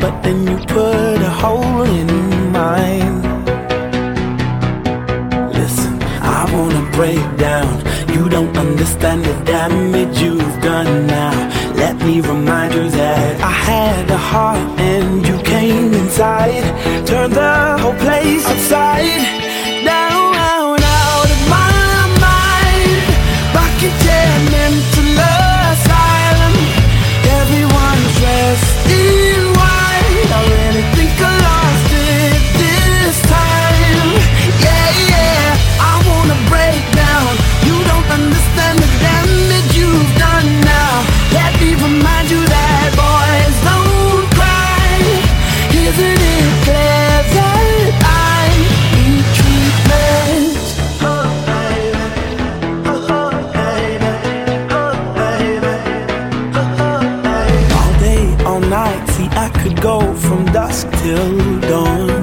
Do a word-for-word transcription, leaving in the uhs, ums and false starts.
but then you put a hole in mine. Listen, I wanna break down. You don't understand the damage you've done now. Let me remind you that I had a heart and you came inside, turned the whole place upside down, out of my mind. Rocking chair, mental asylum. Everyone's dressed in white. I really think I lost it this time. Yeah, yeah, I wanna break down. You don't understand the damage you've done now. Let me remind you that boys don't cry. Isn't it clear that I need treatment? Oh, baby. Oh, baby. Oh, baby. Oh, baby. All day, all night, see I could go from dusk till dawn.